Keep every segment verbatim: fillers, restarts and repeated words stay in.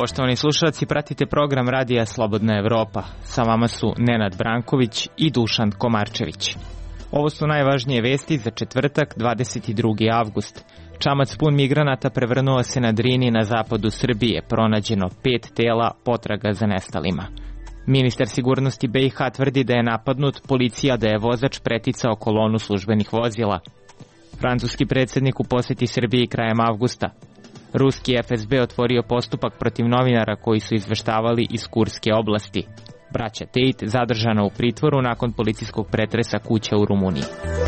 Poštovani slušalci, pratite program Radija Slobodna Evropa. Sa vama su Nenad Branković i Dušan Komarčević. Ovo su najvažnije vesti za četvrtak, dvadeset drugi avgust. Čamac pun migranata prevrnuo se na Drini na zapadu Srbije, pronađeno pet tela, potraga za nestalima. Ministar sigurnosti B i H tvrdi da je napadnut, policija da je vozač preticao kolonu službenih vozila. Francuski predsjednik u posjeti Srbiji krajem avgusta. Ruski F S B otvorio postupak protiv novinara koji su izveštavali iz Kurske oblasti. Braća Tate zadržana u pritvoru nakon policijskog pretresa kuća u Rumuniji.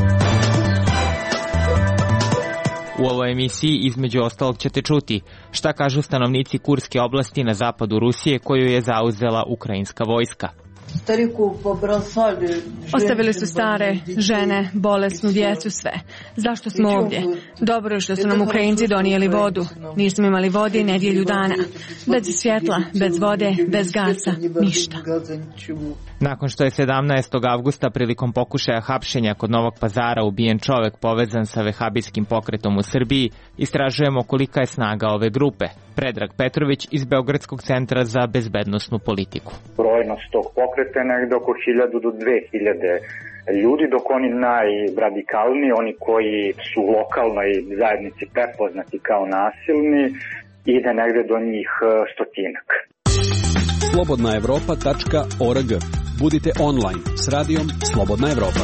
U ovoj emisiji između ostalog ćete čuti šta kažu stanovnici Kurske oblasti na zapadu Rusije koju je zauzela ukrajinska vojska. Ostavili su stare, žene, bolesnu djecu, sve. Zašto smo ovdje? Dobro je što su nam Ukrajinci donijeli vodu. Nismo imali vode nedjelju dana. Bez svjetla, bez vode, bez gasa, ništa. Nakon što je sedamnaestog avgusta prilikom pokušaja hapšenja kod Novog Pazara ubijen čovjek povezan sa vehabijskim pokretom u Srbiji, istražujemo kolika je snaga ove grupe. Predrag Petrović iz Beogradskog centra za bezbednosnu politiku. Brojnost tog pokreta je negdje oko hiljadu do dve hiljade ljudi, dok oni najradikalniji, oni koji su u lokalnoj zajednici prepoznati kao nasilni, ide negdje do njih stotinak. slobodna evropa tačka org. Budite online s radijom Slobodna Evropa.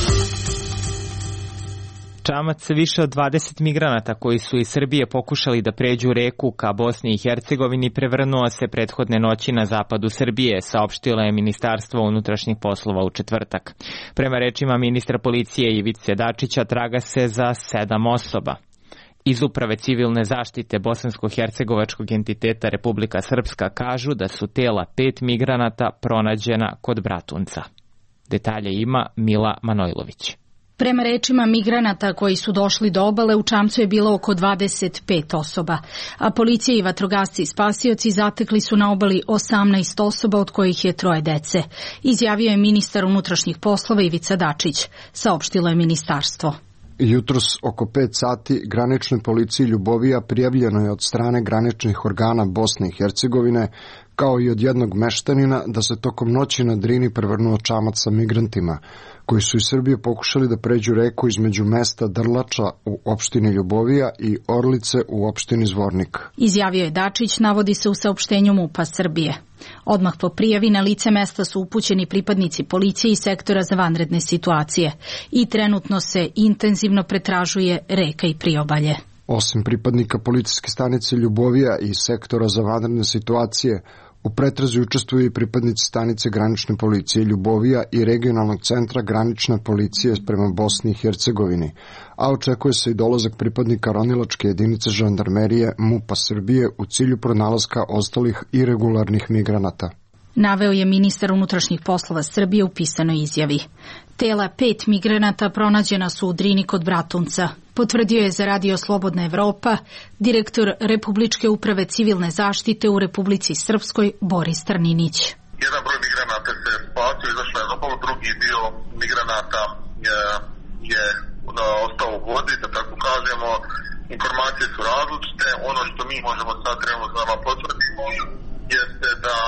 Čamac više od dvadeset migranata koji su iz Srbije pokušali da pređu reku ka Bosni i Hercegovini prevrnuo se prethodne noći na zapadu Srbije, saopštilo je Ministarstvo unutrašnjih poslova u četvrtak. Prema rečima ministra policije Ivice Dačića, traga se za sedam osoba. Iz Uprave civilne zaštite bosansko-hercegovačkog entiteta Republika Srpska kažu da su tela pet migranata pronađena kod Bratunca. Detalje ima Mila Manojlović. Prema rečima migranata koji su došli do obale, u čamcu je bilo oko dvadeset pet osoba, a policija i vatrogasci i spasioci zatekli su na obali osamnaest osoba, od kojih je troje dece, izjavio je ministar unutrašnjih poslova Ivica Dačić, saopštilo je ministarstvo. Jutros oko pet sati graničnoj policiji Ljubovija prijavljeno je od strane graničnih organa Bosne i Hercegovine, kao i od jednog meštanina, da se tokom noći na Drini prevrnuo čamac sa migrantima, koji su iz Srbije pokušali da pređu reku između mesta Drlača u opštini Ljubovija i Orlice u opštini Zvornik. Izjavio je Dačić, navodi se u saopštenju MUP-a Srbije. Odmah po prijavi na lice mesta su upućeni pripadnici policije i sektora za vanredne situacije i trenutno se intenzivno pretražuje reka i priobalje. Osim pripadnika policijske stanice Ljubovija i sektora za vanredne situacije, u pretrazi učestvuju i pripadnici stanice granične policije Ljubovija i regionalnog centra granične policije prema Bosni i Hercegovini, a očekuje se i dolazak pripadnika ronilačke jedinice žandarmerije MUP-a Srbije u cilju pronalaska ostalih irregularnih migranata. Naveo je ministar unutrašnjih poslova Srbije u pisanoj izjavi. Tela pet migranata pronađena su u Drini kod Bratunca, potvrdio je za Radio Slobodna Evropa direktor Republičke uprave civilne zaštite u Republici Srpskoj Boris Trninić. Jedan broj migranata se spasio, izašao je na obalu, drugi dio migranata je, je ostao u vodi, da tako kažemo. Informacije su različite. Ono što mi možemo sad trenutno da potvrdimo jeste da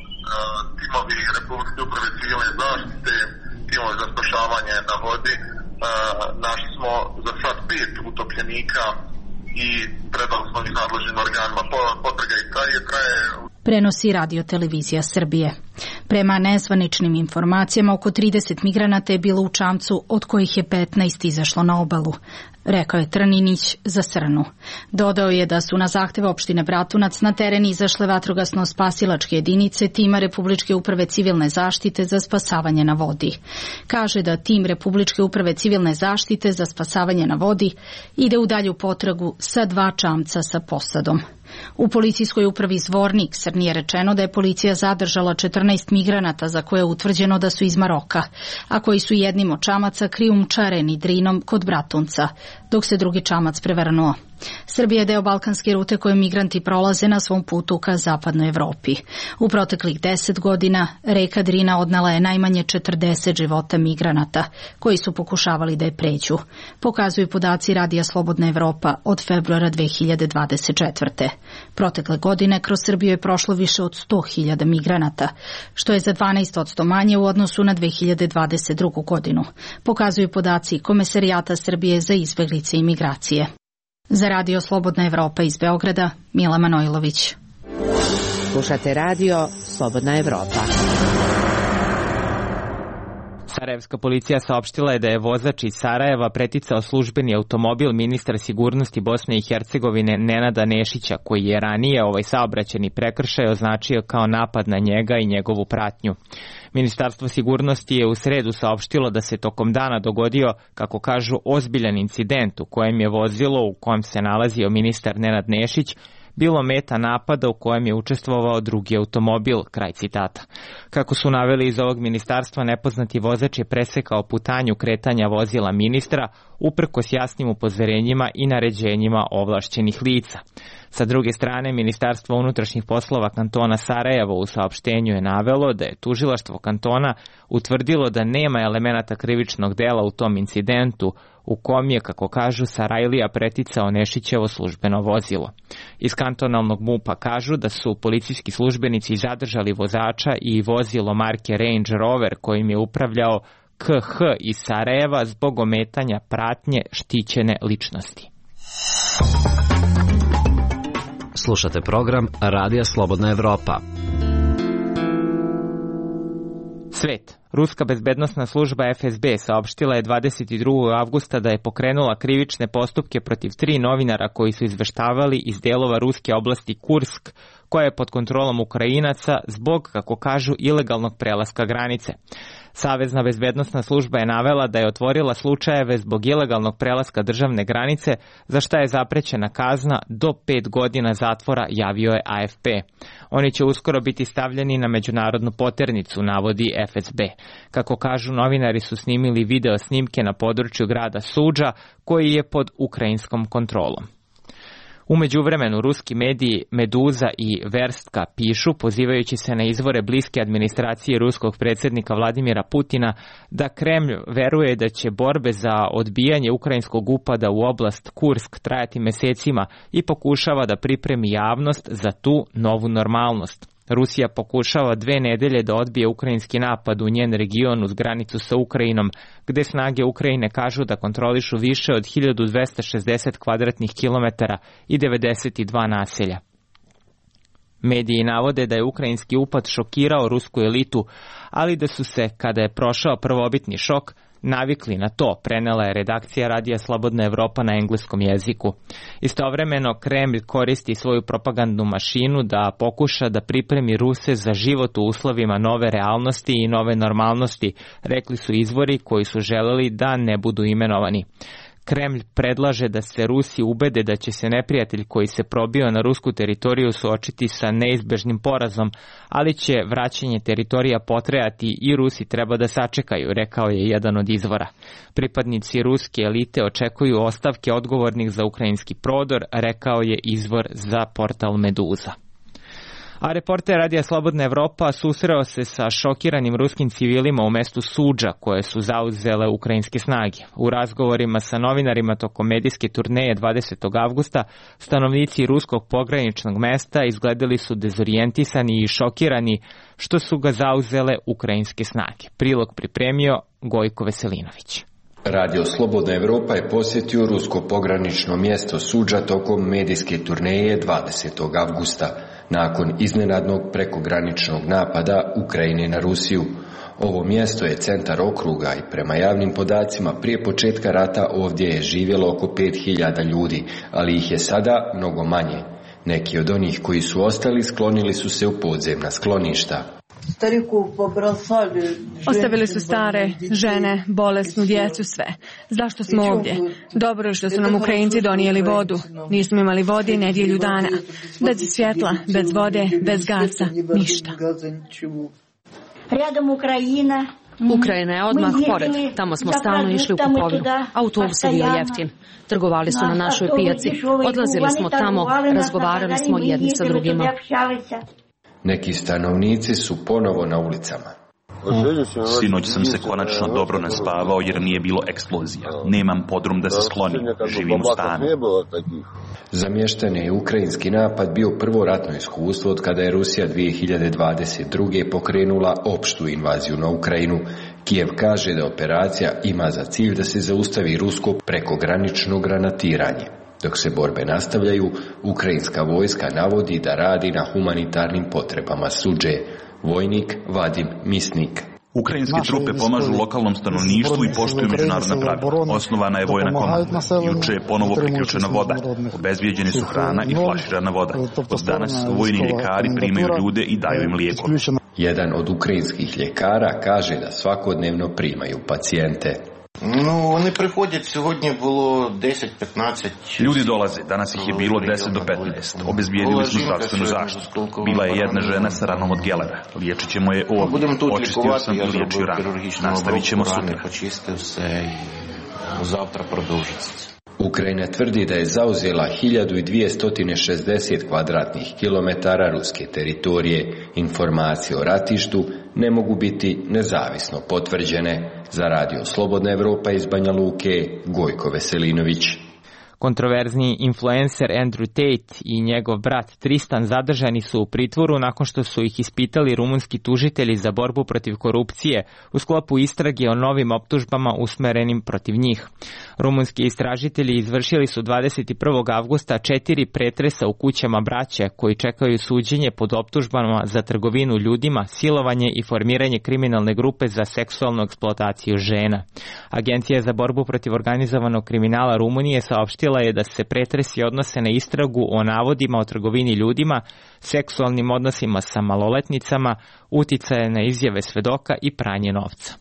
timovi Republičke uprave civilne zaštite, timovi za spašavanje na vodi, našli smo za sad pet utopljenika i predali smo ih nadležnim organima. Potraga i traje, traje. Prenosi Radio Televizija Srbije. Prema nezvaničnim informacijama, oko trideset migranata je bilo u čamcu, od kojih je petnaest izašlo na obalu, rekao je Trninić za Srnu. Dodao je da su na zahtjev opštine Bratunac na teren izašle vatrogasno-spasilačke jedinice tima Republičke uprave civilne zaštite za spasavanje na vodi. Kaže da tim Republičke uprave civilne zaštite za spasavanje na vodi ide u dalju potragu sa dva čamca sa posadom. U policijskoj upravi Zvornik Srni je rečeno da je policija zadržala četrnaest migranata za koje je utvrđeno da su iz Maroka, a koji su jednim od čamaca krijumčareni Drinom kod Bratunca, dok se drugi čamac prevrnuo. Srbija je deo balkanske rute koje migranti prolaze na svom putu ka zapadnoj Evropi. U proteklih deset godina reka Drina odnela je najmanje četrdeset života migranata koji su pokušavali da je pređu, pokazuju podaci Radija Slobodna Evropa od februara dve hiljade dvadeset četvrte. Protekle godine kroz Srbiju je prošlo više od sto hiljada migranata, što je za dvanaest posto manje u odnosu na dve hiljade dvadeset drugu. godinu, pokazuju podaci Komesarijata Srbije za izbeglice i migracije. Za Radio Slobodna Evropa iz Beograda, Mila Manojlović. Slušate Radio Slobodna Evropa. Sarajevska policija saopštila je da je vozač iz Sarajeva preticao službeni automobil ministra sigurnosti Bosne i Hercegovine Nenada Nešića, koji je ranije ovaj saobraćajni prekršaj označio kao napad na njega i njegovu pratnju. Ministarstvo sigurnosti je u sredu saopštilo da se tokom dana dogodio, kako kažu, ozbiljan incident u kojem je vozilo u kojem se nalazio ministar Nenad Nešić bilo meta napada u kojem je učestvovao drugi automobil, kraj citata. Kako su naveli iz ovog ministarstva, nepoznati vozač je presekao putanju kretanja vozila ministra uprkos jasnim upozorenjima i naređenjima ovlašćenih lica. Sa druge strane, Ministarstvo unutrašnjih poslova kantona Sarajevo u saopštenju je navelo da je tužilaštvo kantona utvrdilo da nema elemenata krivičnog dela u tom incidentu u kom je, kako kažu, Sarajlija preticao Nešićevo službeno vozilo. Iz kantonalnog MUP-a kažu da su policijski službenici zadržali vozača i vozilo marke Range Rover kojim je upravljao K H iz Sarajeva zbog ometanja pratnje štićene ličnosti. Slušate program Radija Slobodna Evropa. Svet. Ruska bezbednosna služba F S B saopštila je dvadeset drugog avgusta da je pokrenula krivične postupke protiv tri novinara koji su izveštavali iz delova ruske oblasti Kursk, koja je pod kontrolom Ukrajinaca zbog, kako kažu, ilegalnog prelaska granice. Savezna bezbednosna služba je navela da je otvorila slučajeve zbog ilegalnog prelaska državne granice, za šta je zaprećena kazna do pet godina zatvora, javio je A F P. Oni će uskoro biti stavljeni na međunarodnu poternicu, navodi F S B. Kako kažu, novinari su snimili video snimke na području grada Suđa, koji je pod ukrajinskom kontrolom. U međuvremenu, ruski mediji Meduza i Verstka pišu, pozivajući se na izvore bliske administracije ruskog predsjednika Vladimira Putina, da Kremlj veruje da će borbe za odbijanje ukrajinskog upada u oblast Kursk trajati mesecima i pokušava da pripremi javnost za tu novu normalnost. Rusija pokušava dve nedelje da odbije ukrajinski napad u njen region uz granicu sa Ukrajinom, gde snage Ukrajine kažu da kontrolišu više od hiljadu dvesta šezdeset kvadratnih kilometara i devedeset dva naselja. Mediji navode da je ukrajinski upad šokirao rusku elitu, ali da su se, kada je prošao prvobitni šok, navikli na to, prenela je redakcija Radija Slobodna Evropa na engleskom jeziku. Istovremeno, Kremlj koristi svoju propagandnu mašinu da pokuša da pripremi Ruse za život u uslovima nove realnosti i nove normalnosti, rekli su izvori koji su želeli da ne budu imenovani. Kremlj predlaže da se Rusi ubede da će se neprijatelj koji se probio na rusku teritoriju suočiti sa neizbežnim porazom, ali će vraćanje teritorija potrajati i Rusi treba da sačekaju, rekao je jedan od izvora. Pripadnici ruske elite očekuju ostavke odgovornih za ukrajinski prodor, rekao je izvor za portal Meduza. A reporter Radija Slobodna Evropa susreo se sa šokiranim ruskim civilima u mestu Suđa koje su zauzele ukrajinske snage. U razgovorima sa novinarima tokom medijske turneje dvadesetog avgusta stanovnici ruskog pograničnog mesta izgledali su dezorijentisani i šokirani što su ga zauzele ukrajinske snage. Prilog pripremio Gojko Veselinović. Radio Slobodna Evropa je posjetio rusko pogranično mjesto Suđa tokom medijske turneje dvadesetog avgusta. Nakon iznenadnog prekograničnog napada Ukrajine na Rusiju. Ovo mjesto je centar okruga i prema javnim podacima prije početka rata ovdje je živjelo oko pet hiljada ljudi, ali ih je sada mnogo manje. Neki od onih koji su ostali sklonili su se u podzemna skloništa. Ostavili su stare, žene, bolesnu djecu, sve. Zašto smo ovdje? Dobro je što su nam Ukrajinci donijeli vodu. Nismo imali vode nedjelju dana. Bez svjetla, bez vode, bez gasa, ništa. Rядом Ukrajina, Ukrajina je odmah pored. Tamo smo stalno išli u kupovinu. Autobus je bio jeftin. Trgovali su na našoj pijaci. Odlazili smo tamo, razgovarali smo jedni sa drugima. Neki stanovnici su ponovo na ulicama. Sinoć sam se konačno dobro naspavao jer nije bilo eksplozija. Nemam podrum da se sklonim. Živim u stanu. Za mještane je ukrajinski napad bio prvo ratno iskustvo od kada je Rusija dvije hiljade dvadeset druge pokrenula opštu invaziju na Ukrajinu. Kijev kaže da operacija ima za cilj da se zaustavi rusko prekogranično granatiranje. Dok se borbe nastavljaju, ukrajinska vojska navodi da radi na humanitarnim potrebama, suđe vojnik Vadim Misnik. Ukrajinske trupe pomažu lokalnom stanovništvu i poštuju međunarodna pravila. Osnovana je vojna komanda. Juče je ponovo priključena voda. Obezbijeđeni su hrana i flaširana voda. Od danas vojni ljekari primaju ljude i daju im lijekove. Jedan od ukrajinskih ljekara kaže da svakodnevno primaju pacijente. No, oni prihodять, сьогодні було deset petnaest. Ljudi dolaze, danas ih je bilo deset do petnaest. Obezbijedili smo zdravstvenu zaštitu. Bila je jedna žena sa ranom od gelera. Liječit ćemo je ovdje. Očistio sam i liječio ranu. Nastavit ćemo sutra. Завтра продовжиться. Ukrajina tvrdi da je zauzela hiljadu dvjesto šezdeset kvadratnih kilometara ruske teritorije. Informacije o ratištu ne mogu biti nezavisno potvrđene. Za radio Slobodna Evropa iz Banja Luke, Gojko Veselinović. Kontroverzni influencer Andrew Tate i njegov brat Tristan zadržani su u pritvoru nakon što su ih ispitali rumunski tužitelji za borbu protiv korupcije u sklopu istrage o novim optužbama usmerenim protiv njih. Rumunski istražitelji izvršili su dvadeset prvog avgusta četiri pretresa u kućama braće koji čekaju suđenje pod optužbama za trgovinu ljudima, silovanje i formiranje kriminalne grupe za seksualnu eksploataciju žena. Agencija za borbu protiv organizovanog kriminala Rumunije saopštila je da se pretresi odnose na istragu o navodima o trgovini ljudima, seksualnim odnosima sa maloletnicama, uticaje na izjave svedoka i pranje novca.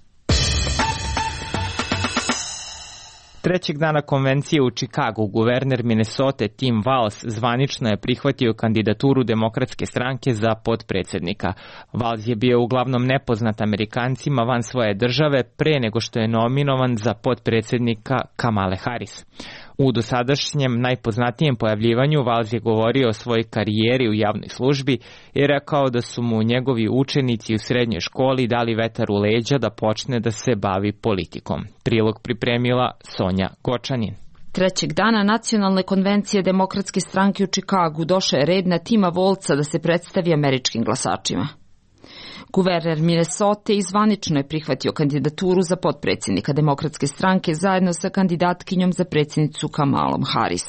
Trećeg dana konvencije u Čikagu guverner Minnesote Tim Walz zvanično je prihvatio kandidaturu Demokratske stranke za potpredsjednika. Walz je bio uglavnom nepoznat Amerikancima van svoje države pre nego što je nominovan za potpredsjednika Kamale Harris. U dosadašnjem najpoznatijem pojavljivanju Walz je govorio o svojoj karijeri u javnoj službi i rekao da su mu njegovi učenici u srednjoj školi dali vetar u leđa da počne da se bavi politikom. Prilog pripremila Sonja Gočanin. Trećeg dana nacionalne konvencije Demokratske stranke u Čikagu došao je red na Tima Volca da se predstavi američkim glasačima. Guverner Minnesote izvanično je prihvatio kandidaturu za potpredsjednika Demokratske stranke zajedno sa kandidatkinjom za predsjednicu Kamalom Harris.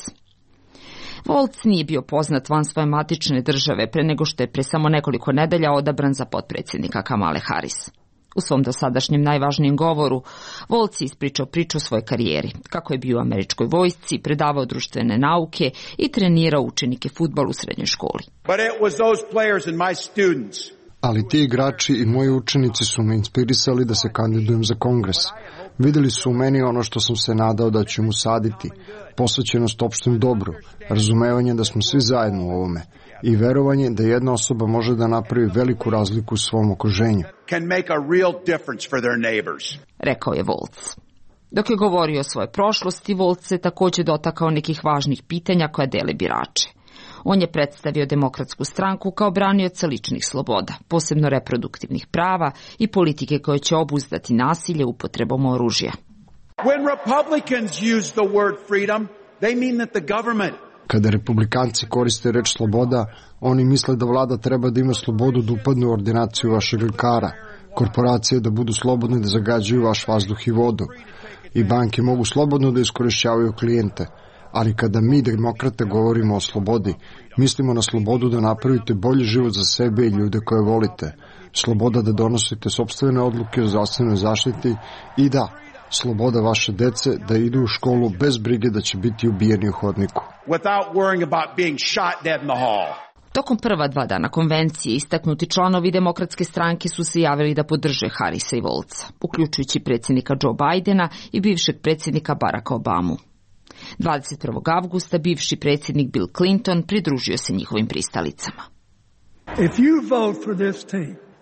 Volc nije bio poznat van svoje matične države pre nego što je pre samo nekoliko nedelja odabran za potpredsjednika Kamale Harris. U svom dosadašnjem najvažnijem govoru, Volc je ispričao priču o svojoj karijeri, kako je bio u američkoj vojsci, predavao društvene nauke i trenirao učenike fudbal u srednjoj školi. But it was those players and my students. Ali ti igrači i moji učenici su me inspirisali da se kandidujem za kongres. Vidjeli su u meni ono što sam se nadao da ću mu saditi, posvećenost opštem dobru, razumevanje da smo svi zajedno u ovome i verovanje da jedna osoba može da napravi veliku razliku u svom okruženju. Can make a real difference for their neighbors. Rekao je Volc. Dok je govorio o svojoj prošlosti, Volc se također dotakao nekih važnih pitanja koja dele birače. On je predstavio Demokratsku stranku kao branioca ličnih sloboda, posebno reproduktivnih prava i politike koje će obuzdati nasilje upotrebom oružja. When Republicans use the word freedom, they mean that the government. Kada republikanci koriste reč sloboda, oni misle da vlada treba da ima slobodu da upadne u ordinaciju vašeg lekara, korporacije da budu slobodne da zagađuju vaš vazduh i vodu i banke mogu slobodno da iskorišćavaju klijente. Ali kada mi, demokrate, govorimo o slobodi, mislimo na slobodu da napravite bolji život za sebe i ljude koje volite. Sloboda da donosite sopstvene odluke o zdravstvenoj zaštiti i da, sloboda vaše dece da idu u školu bez brige da će biti ubijeni u hodniku. Without worrying about being shot dead in the hall. Tokom prva dva dana konvencije istaknuti članovi Demokratske stranke su se javili da podrže Harrisa i Volca, uključujući predsjednika Joe Bidena i bivšeg predsjednika Baracka Obamu. dvadeset prvog avgusta bivši predsjednik Bill Clinton pridružio se njihovim pristalicama. If you vote for this tape,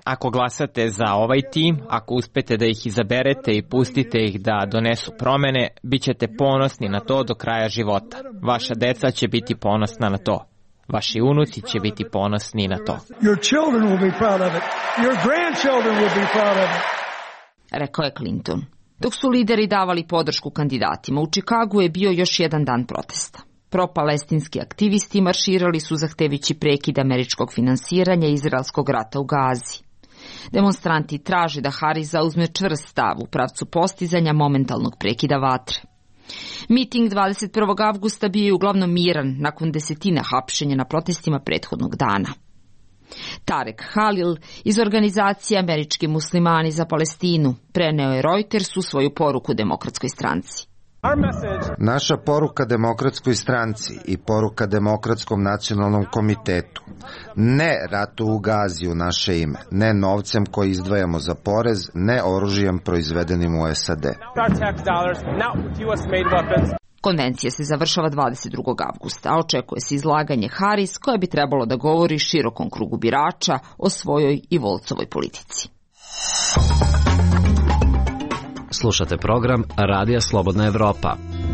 Ako glasate za ovaj tim, ako uspete da ih izaberete i pustite ih da donesu promene, bit ćete ponosni na to do kraja života. Vaša deca će biti ponosna na to. Vaši unuci će biti ponosni na to. Rekao je Clinton. Dok su lideri davali podršku kandidatima, u Čikagu je bio još jedan dan protesta. Pro-palestinski aktivisti marširali su zahtevići prekid američkog finansiranja izraelskog rata u Gazi. Demonstranti traže da Harris zauzme čvrst stav u pravcu postizanja momentalnog prekida vatre. Miting dvadeset prvog avgusta bio je uglavnom miran nakon desetine hapšenja na protestima prethodnog dana. Tarek Halil iz organizacije Američki muslimani za Palestinu preneo je Reutersu svoju poruku Demokratskoj stranci. Naša poruka Demokratskoj stranci i poruka Demokratskom nacionalnom komitetu: ne ratu u Gazi u naše ime, ne novcem koji izdvajamo za porez, ne oružjem proizvedenim u S A D. Konvencija se završava dvadeset drugog avgusta, a očekuje se izlaganje Harris koje bi trebalo da govori širokom krugu birača o svojoj i Volcovoj politici. Slušate program Radija Slobodna Evropa.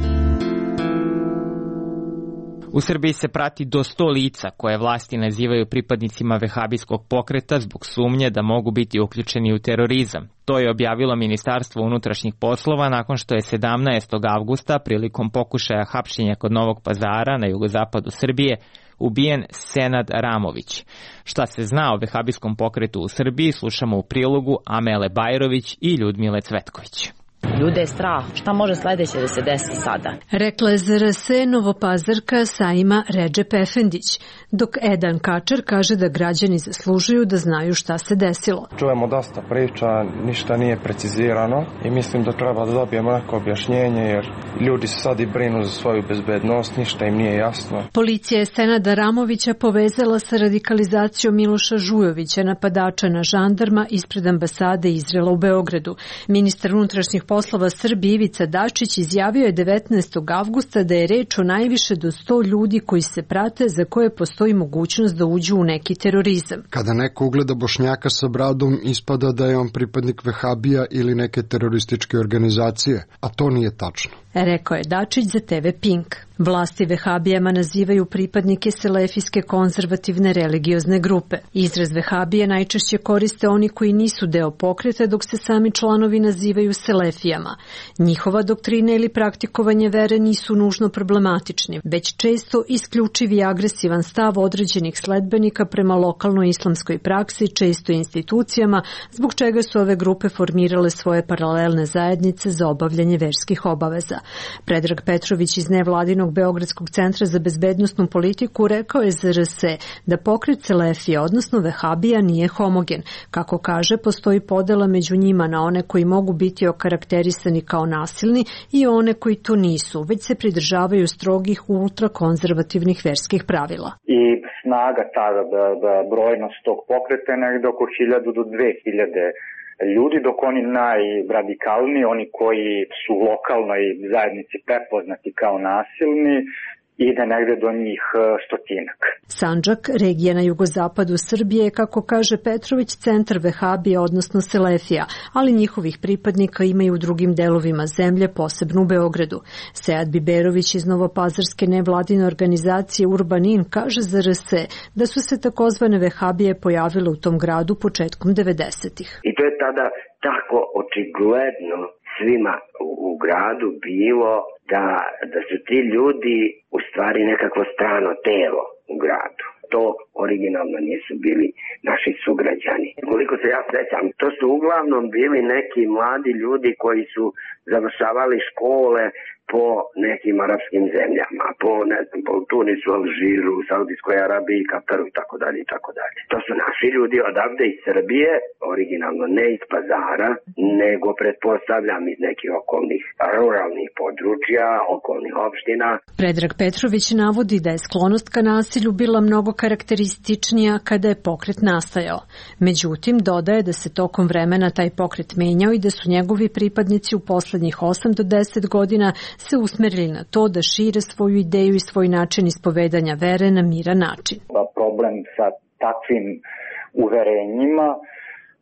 U Srbiji se prati do sto lica koje vlasti nazivaju pripadnicima vehabijskog pokreta zbog sumnje da mogu biti uključeni u terorizam. To je objavilo Ministarstvo unutrašnjih poslova nakon što je sedamnaestog avgusta prilikom pokušaja hapšenja kod Novog Pazara na jugozapadu Srbije ubijen Senad Ramović. Šta se zna o vehabijskom pokretu u Srbiji slušamo u prilogu Amele Bajrović i Ljudmile Cvetković. Ljude je strah. Šta može sledeće da se desi sada? Rekla je Z R S Novopazarka Saima Redžep Efendić, dok Edan Kačar kaže da građani zaslužuju da znaju šta se desilo. Čujemo dosta priča, ništa nije precizirano i mislim da treba da dobijemo neko objašnjenje jer ljudi se sad i brinu za svoju bezbednost, ništa im nije jasno. Policija je Senada Ramovića povezala sa radikalizacijom Miloša Žujovića, napadača na žandarma ispred ambasade Izraela u Beogradu. Ministar unutrašnjih poslova Srbije Ivica Dačić izjavio je devetnaestog avgusta da je reč o najviše do sto ljudi koji se prate za koje postoji mogućnost da uđu u neki terorizam. Kada neko ugleda Bošnjaka sa bradom, ispada da je on pripadnik vehabija ili neke terorističke organizacije, a to nije tačno. Rekao je Dačić za T V Pink. Vlasti vehabijama nazivaju pripadnike selefijske konzervativne religiozne grupe. Izraz vehabije najčešće koriste oni koji nisu deo pokreta, dok se sami članovi nazivaju selefijama. Njihova doktrina ili praktikovanje vere nisu nužno problematični, već često isključivi i agresivan stav određenih sledbenika prema lokalnoj islamskoj praksi, često institucijama, zbog čega su ove grupe formirale svoje paralelne zajednice za obavljanje verskih obaveza. Predrag Petrović iz nevladinog Beogradskog centra za bezbednosnu politiku rekao je Z R S da pokret selefija, odnosno vehabija, nije homogen. Kako kaže, postoji podela među njima na one koji mogu biti okarakterisani kao nasilni i one koji to nisu, već se pridržavaju strogih ultrakonzervativnih verskih pravila. I snaga, ta brojnost tog pokreta je negde oko hiljadu do dve hiljade ljudi, dok oni najradikalniji, oni koji su u lokalnoj zajednici prepoznati kao nasilni, ide negde do njih stotinak. Sandžak, regija na jugozapadu Srbije, kako kaže Petrović, centar vehabija, odnosno selefija, ali njihovih pripadnika ima i u drugim delovima zemlje, posebno u Beogradu. Sead Biberović iz Novopazarske nevladine organizacije Urbanin kaže za R S da su se takozvane vehabije pojavile u tom gradu početkom devedesetih. I to je tada tako očigledno svima u, u gradu bilo da, da su ti ljudi u stvari nekakvo strano telo u gradu. To originalno nisu bili naši sugrađani. Koliko se ja sjećam, to su uglavnom bili neki mladi ljudi koji su završavali škole po nekim arapskim zemljama, po, ne znam, po Tunisu, Alžiru, Saudijskoj Arabiji, Kataru i tako dalje i tako dalje. To su naši ljudi odavde iz Srbije, originalno ne iz Pazara, nego pretpostavljam iz nekih okolnih ruralnih područja, okolnih opština. Predrag Petrović navodi da je sklonost ka nasilju bila mnogo karakterističnija kada je pokret nastajao. Međutim, dodaje da se tokom vremena taj pokret menjao i da su njegovi pripadnici u poslednjih osam do deset godina se usmerili na to da šire svoju ideju i svoj način ispovedanja vere na miran način. Problem sa takvim uverenjima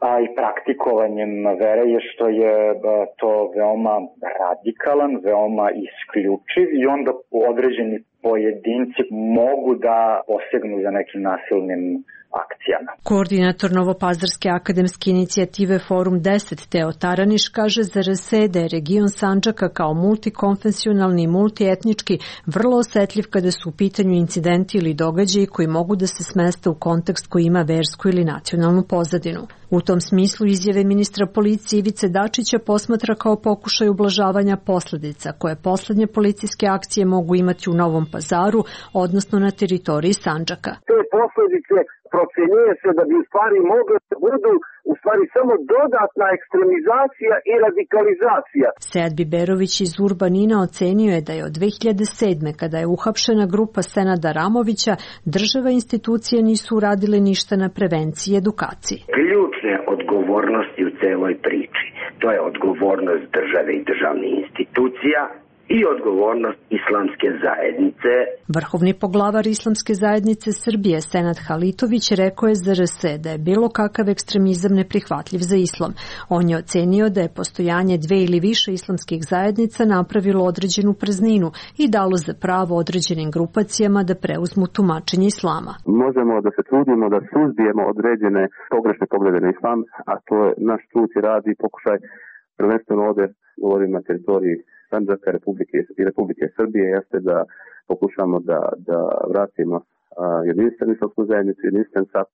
a i praktikovanjem vere je što je to veoma radikalan, veoma isključiv i onda određeni pojedinci mogu da posegnu za nekim nasilnim akcijama. Koordinator Novopazarske akademske inicijative Forum deset Teo Taraniš kaže za R S da je region Sandžaka kao multikonfesionalni i multietnički vrlo osetljiv kada su u pitanju incidenti ili događaji koji mogu da se smeste u kontekst koji ima versku ili nacionalnu pozadinu. U tom smislu izjave ministra policije Ivice Dačića posmatra kao pokušaj ublažavanja posledica koje poslednje policijske akcije mogu imati u Novom Pazaru, odnosno na teritoriji Sandžaka. Te posledice procenjuje se da bi u stvari mogle da budu u stvari samo dodatna ekstremizacija i radikalizacija. Sead Biberović iz Urbanina ocenio je da je od dve hiljade sedme kada je uhapšena grupa Senada Ramovića, država i institucije nisu uradile ništa na prevenciji i edukaciji. Ključne odgovornosti u celoj priči, to je odgovornost države i državnih institucija i odgovornost islamske zajednice. Vrhovni poglavar Islamske zajednice Srbije Senad Halitović rekao je za R S da je bilo kakav ekstremizam neprihvatljiv za islam. On je ocenio da je postojanje dve ili više islamskih zajednica napravilo određenu prazninu i dalo za pravo određenim grupacijama da preuzmu tumačenje islama. Možemo da se trudimo da suzbijemo određene pogrešne poglede na islam, a to je naš trud i rad i pokušaj prvenstveno ovde govorim na teritoriji Sandžaka Republike i Republike Srbije jeste da pokušamo da, da vratimo a, jedinstvenu islamsku zajednicu, jedinstven stav,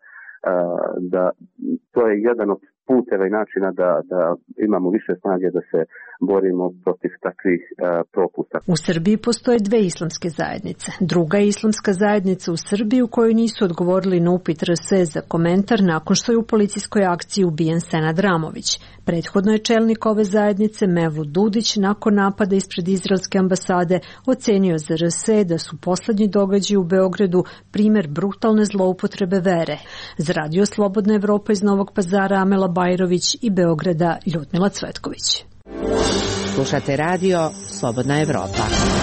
da to je jedan od puteva i načina da, da imamo više snage da se borimo protiv takvih a, propusta. U Srbiji postoje dve islamske zajednice. Druga je islamska zajednica u Srbiji u kojoj nisu odgovorili na upit R S za komentar nakon što je u policijskoj akciji ubijen Senad Ramović. Prethodno je čelnik ove zajednice Mevlut Dudić nakon napada ispred izraelske ambasade ocenio za R S da su poslednji događaji u Beogradu primer brutalne zloupotrebe vere. Za Radio Slobodna Evropa iz Novog Pazara Amela Bajrović i Beograda Ljudmila Cvetković. Slušate radio Slobodna Evropa.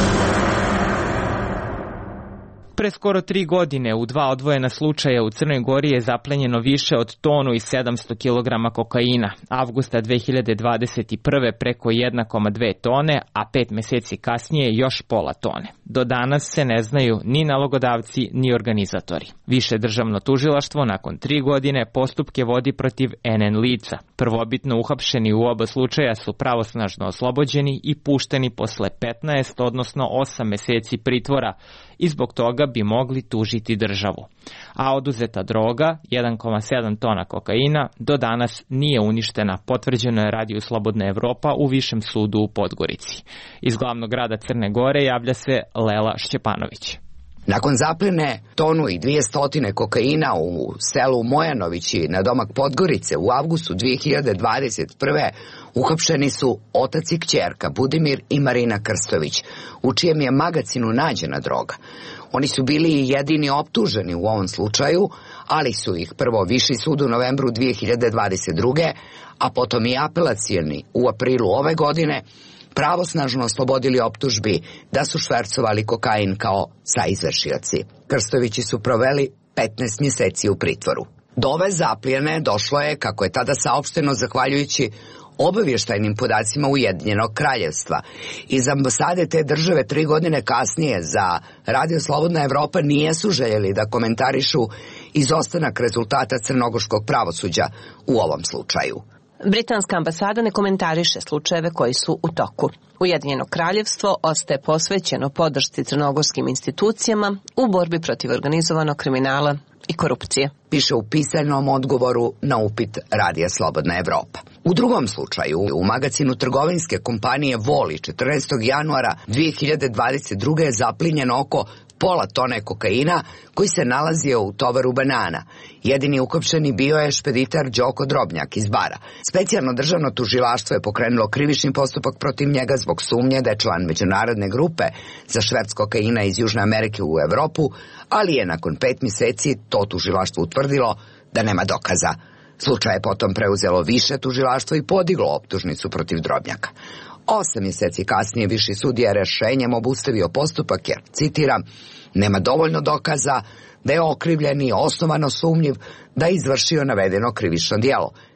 Pre skoro tri godine u dva odvojena slučaja u Crnoj Gori je zaplenjeno više od tonu i sedamsto kilograma kokaina. Avgusta dve hiljade dvadeset prve preko jedna zarez dve tone, a pet meseci kasnije još pola tone. Do danas se ne znaju ni nalogodavci ni organizatori. Više državno tužilaštvo nakon tri godine postupke vodi protiv N N lica. Prvobitno uhapšeni u oba slučaja su pravosnažno oslobođeni i pušteni posle petnaest, odnosno osam meseci pritvora i zbog toga bi mogli tužiti državu. A oduzeta droga, jedan zarez sedam tona kokaina, do danas nije uništena, potvrđeno je Radiju Slobodna Evropa u Višem sudu u Podgorici. Iz glavnog grada Crne Gore javlja se Lela Šćepanović. Nakon zapljene tonu i dvije stotine kokaina u selu Mojanovići na domak Podgorice u avgustu dve hiljade dvadeset prve uhapšeni su otac i kćerka Budimir i Marina Krstović, u čijem je magacinu nađena droga. Oni su bili jedini optuženi u ovom slučaju, ali su ih prvo Viši sud u novembru dve hiljade dvadeset druge, a potom i apelacioni u aprilu ove godine pravosnažno oslobodili optužbi da su švercovali kokain kao saizvršioci. Krstovići su proveli petnaest mjeseci u pritvoru. Do ove zaplijene došlo je, kako je tada saopšteno, zahvaljujući obavještajnim podacima Ujedinjenog kraljevstva. Iz ambasade te države tri godine kasnije za Radio Slobodna Evropa nijesu željeli da komentarišu izostanak rezultata crnogorskog pravosuđa u ovom slučaju. Britanska ambasada ne komentariše slučajeve koji su u toku. Ujedinjeno kraljevstvo ostaje posvećeno podršci crnogorskim institucijama u borbi protiv organizovanog kriminala i korupcije. Piše u pisanom odgovoru na upit Radija Slobodna Evropa. U drugom slučaju, u magacinu trgovinske kompanije Voli četrnaestog januara dve hiljade dvadeset druge je zaplinjeno oko pola tone kokaina koji se nalazio u tovaru banana. Jedini uhapšeni bio je špeditar Đoko Drobnjak iz Bara. Specijalno državno tužilaštvo je pokrenulo krivični postupak protiv njega zbog sumnje da je član međunarodne grupe za šverc kokaina iz Južne Amerike u Evropu, ali je nakon pet mjeseci to tužilaštvo utvrdilo da nema dokaza. Slučaj je potom preuzelo više tužilaštvo i podiglo optužnicu protiv Drobnjaka. Osam mjeseci kasnije Viši sud je rešenjem obustavio postupak jer, citiram, nema dovoljno dokaza da je okrivljeni osnovano sumnjiv da je izvršio navedeno krivično djelo,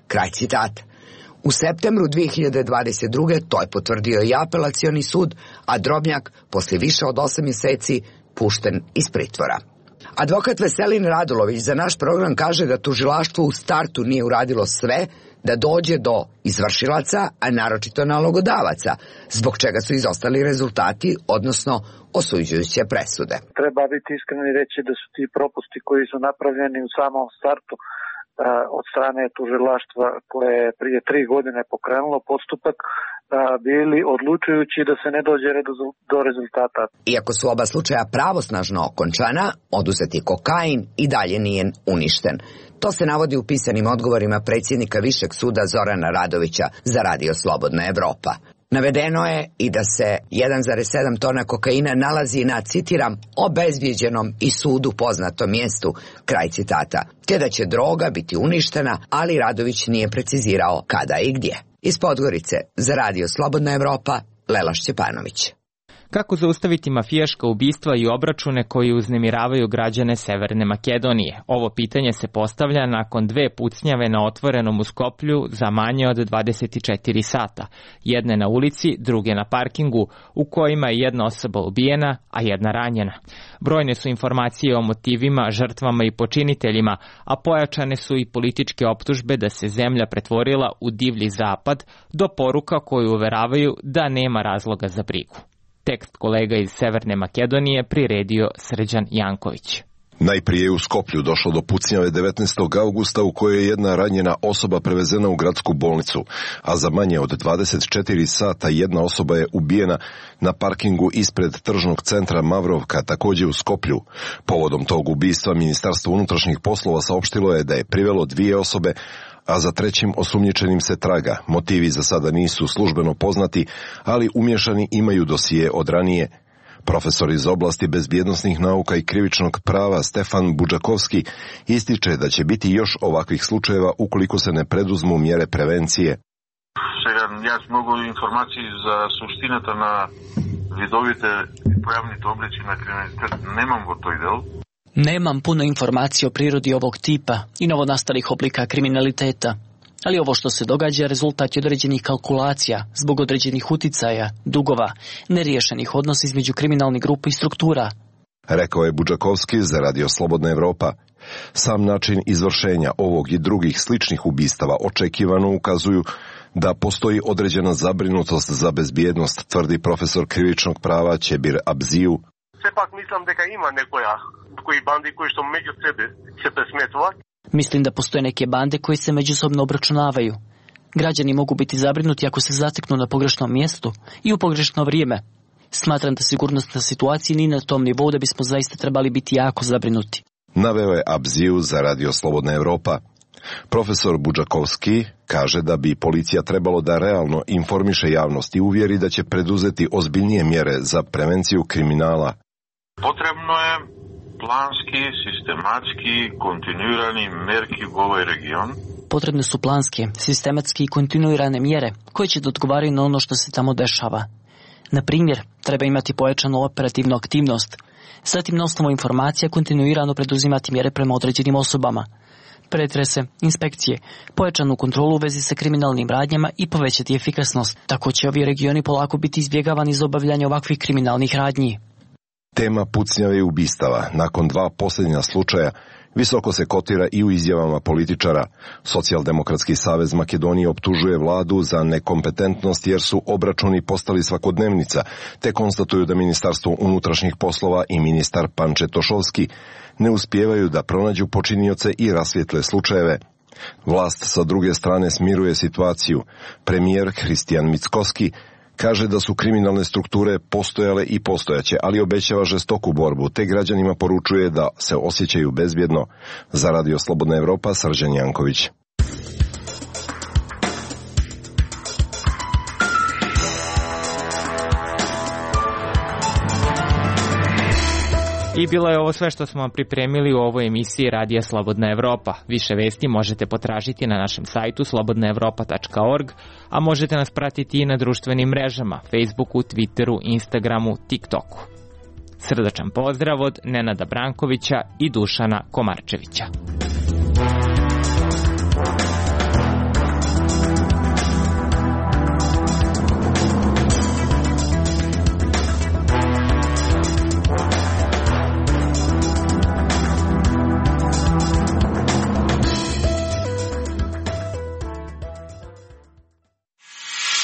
Kraj citata. U septembru dve hiljade dvadeset druge to je potvrdio i apelacioni sud, a Drobnjak, posle više od osam mjeseci, pušten iz pritvora. Advokat Veselin Radulović za naš program kaže da tužilaštvo u startu nije uradilo sve da dođe do izvršilaca, a naročito nalogodavaca, zbog čega su izostali rezultati, odnosno osuđujuće presude. Treba biti iskren i reći da su ti propusti koji su napravljeni u samom startu od strane tužilaštva koje je prije tri godine pokrenulo postupak bili odlučujući da se ne dođe do rezultata. Iako su oba slučaja pravosnažno okončana, oduzeti kokain i dalje nije uništen. To se navodi u pisanim odgovorima predsjednika Višeg suda Zorana Radovića za Radio Slobodna Evropa. Navedeno je i da se jedan zarez sedam tona kokaina nalazi na, citiram, obezbijeđenom i sudu poznatom mjestu, kraj citata, te da će droga biti uništena, ali Radović nije precizirao kada i gdje. Iz Podgorice za Radio Slobodna Evropa, Lela Šćepanović. Kako zaustaviti mafijaška ubistva i obračune koji uznemiravaju građane Severne Makedonije? Ovo pitanje se postavlja nakon dve pucnjave na otvorenom u Skoplju za manje od dvadeset četiri sata. Jedne na ulici, druge na parkingu, u kojima je jedna osoba ubijena, a jedna ranjena. Brojne su informacije o motivima, žrtvama i počiniteljima, a pojačane su i političke optužbe da se zemlja pretvorila u divlji zapad, do poruka koju uveravaju da nema razloga za brigu. Tekst kolega iz Severne Makedonije priredio Srđan Janković. Najprije je u Skoplju došlo do pucnjave devetnaestog avgusta u kojoj je jedna ranjena osoba prevezena u gradsku bolnicu, a za manje od dvadeset četiri sata jedna osoba je ubijena na parkingu ispred tržnog centra Mavrovka, također u Skoplju. Povodom tog ubistva Ministarstvo unutrašnjih poslova saopštilo je da je privelo dvije osobe, a za trećim osumnjičenim se traga. Motivi za sada nisu službeno poznati, ali umješani imaju dosije od ranije. Profesor iz oblasti bezbjednosnih nauka i krivičnog prava Stefan Budžakovski ističe da će biti još ovakvih slučajeva ukoliko se ne preduzmu mjere prevencije. Сега јас многу информации за суштината на видовите појавните облици на криминалитет немам во тој дел. Nemam puno informacija o prirodi ovog tipa i novonastalih oblika kriminaliteta, ali ovo što se događa rezultat je određenih kalkulacija zbog određenih uticaja, dugova, neriješenih odnosa između kriminalnih grupa i struktura. Rekao je Budžakovski za Radio Slobodna Evropa. Sam način izvršenja ovog i drugih sličnih ubistava očekivano ukazuju da postoji određena zabrinutost za bezbjednost, tvrdi profesor krivičnog prava Ćebir Abziju. Сепак мислам дека има некоја кои банди кои што меѓу себе се пресметуваат. Mislim da postoje neke bande koji se međusobno obračunavaju. Građani mogu biti zabrinuti ako se zateknu na pogrešnom mjestu i u pogrešno vrijeme. Smatram da sigurnosna situacija nije na tom nivou da bismo zaista trebali biti jako zabrinuti. Naveo je Abziju za Radio Slobodna Evropa. Profesor Budžakovski kaže da bi policija trebalo da realno informiše javnost i uvjeri da će preduzeti ozbiljnije mjere za prevenciju kriminala. Potrebno je planski, sistematski, kontinuirani merki u ovoj region. Potrebne su planske, sistematski i kontinuirane mjere koje će da odgovaraju na ono što se tamo dešava. Na primjer, treba imati pojačanu operativnu aktivnost, zatim na osnovu informacija kontinuirano preduzimati mjere prema određenim osobama, pretrese, inspekcije, pojačanu kontrolu u vezi sa kriminalnim radnjama i povećati efikasnost. Tako će ovi regioni polako biti izbjegavani za obavljanje ovakvih kriminalnih radnji. Tema pucnjave i ubistava nakon dva posljednja slučaja visoko se kotira i u izjavama političara. Socijaldemokratski savez Makedonije optužuje vladu za nekompetentnost jer su obračuni postali svakodnevnica, te konstatuju da Ministarstvo unutrašnjih poslova i ministar Panče Tošovski ne uspijevaju da pronađu počinioce i rasvijetle slučajeve. Vlast sa druge strane smiruje situaciju. Premijer Hristijan Mickoski kaže da su kriminalne strukture postojale i postojaće, ali obećava žestoku borbu, te građanima poručuje da se osjećaju bezbjedno. Za Radio Slobodna Evropa, Srđan Janković. I bilo je ovo sve što smo vam pripremili u ovoj emisiji Radija Slobodna Evropa. Više vesti možete potražiti na našem sajtu slobodna evropa tačka org, a možete nas pratiti i na društvenim mrežama, Facebooku, Twitteru, Instagramu, TikToku. Srdačan pozdrav od Nenada Brankovića i Dušana Komarčevića.